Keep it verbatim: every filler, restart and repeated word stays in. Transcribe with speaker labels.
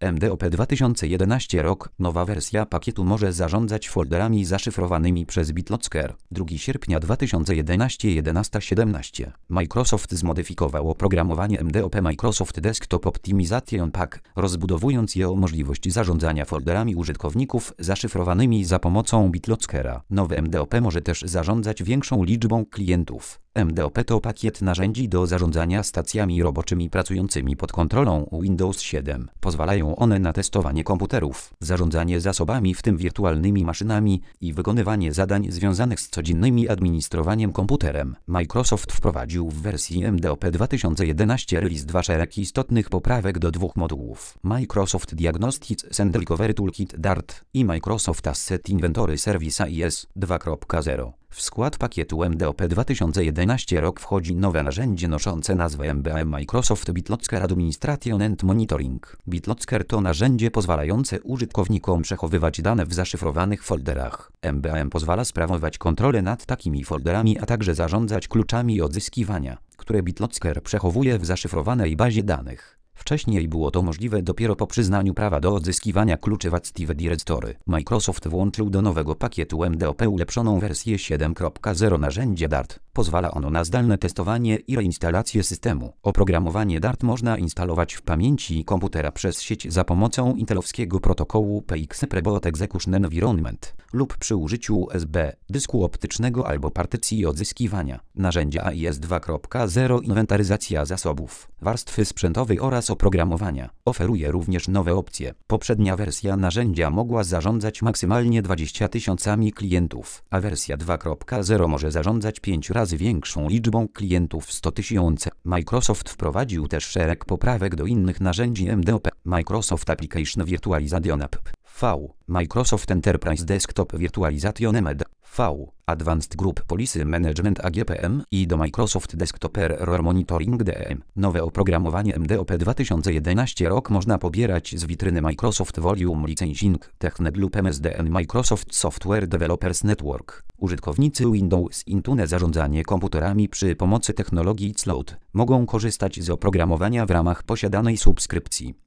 Speaker 1: M D O P dwa tysiące jedenasty rok. Nowa wersja pakietu może zarządzać folderami zaszyfrowanymi przez BitLocker. drugiego sierpnia dwa tysiące jedenasty jedenaście siedemnaście. Microsoft zmodyfikował oprogramowanie M D O P Microsoft Desktop Optimization Pack, rozbudowując je o możliwość zarządzania folderami użytkowników zaszyfrowanymi za pomocą BitLockera. Nowy M D O P może też zarządzać większą liczbą klientów. M D O P to pakiet narzędzi do zarządzania stacjami roboczymi pracującymi pod kontrolą Windows siedem. Pozwalają one na testowanie komputerów, zarządzanie zasobami, w tym wirtualnymi maszynami, i wykonywanie zadań związanych z codziennym administrowaniem komputerem. Microsoft wprowadził w wersji M D O P dwa tysiące jedenasty Release dwa szereg istotnych poprawek do dwóch modułów: Microsoft Diagnostics and Recovery Toolkit D A R T i Microsoft Asset Inventory Service A I S dwa kropka zero. W skład pakietu M D O P dwa tysiące jedenasty rok wchodzi nowe narzędzie noszące nazwę M B A M Microsoft BitLocker Administration and Monitoring. BitLocker to narzędzie pozwalające użytkownikom przechowywać dane w zaszyfrowanych folderach. M B A M pozwala sprawować kontrolę nad takimi folderami, a także zarządzać kluczami odzyskiwania, które BitLocker przechowuje w zaszyfrowanej bazie danych. Wcześniej było to możliwe dopiero po przyznaniu prawa do odzyskiwania kluczy w Active Directory. Microsoft włączył do nowego pakietu M D O P ulepszoną wersję siedem kropka zero narzędzia D A R T. Pozwala ono na zdalne testowanie i reinstalację systemu. Oprogramowanie D A R T można instalować w pamięci komputera przez sieć za pomocą intelowskiego protokołu P X Preboot Execution Environment lub przy użyciu U S B, dysku optycznego albo partycji odzyskiwania. Narzędzia A I S dwa kropka zero inwentaryzacja zasobów, warstwy sprzętowej oraz oprogramowania. Oferuje również nowe opcje. Poprzednia wersja narzędzia mogła zarządzać maksymalnie dwudziestoma tysiącami klientów, a wersja dwa kropka zero może zarządzać pięć razy większą liczbą klientów, sto tysięcy. Microsoft wprowadził też szereg poprawek do innych narzędzi M D O P. Microsoft Application Virtualization App V, Microsoft Enterprise Desktop Virtualization M D V, Advanced Group Policy Management A G P M i do Microsoft Desktop Error Monitoring D E M. Nowe oprogramowanie M D O P dwa tysiące jedenasty rok można pobierać z witryny Microsoft Volume Licensing Technet lub M S D N Microsoft Software Developers Network. Użytkownicy Windows Intune zarządzanie komputerami przy pomocy technologii xCloud mogą korzystać z oprogramowania w ramach posiadanej subskrypcji.